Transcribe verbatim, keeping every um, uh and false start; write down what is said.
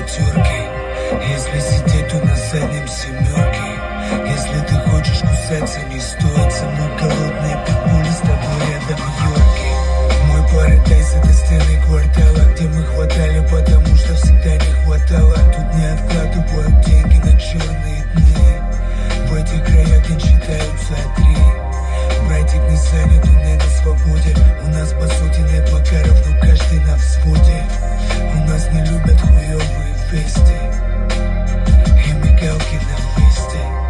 пятерки. Если сидеть, то на заднем семерки. Если ты хочешь кусаться, не стоит.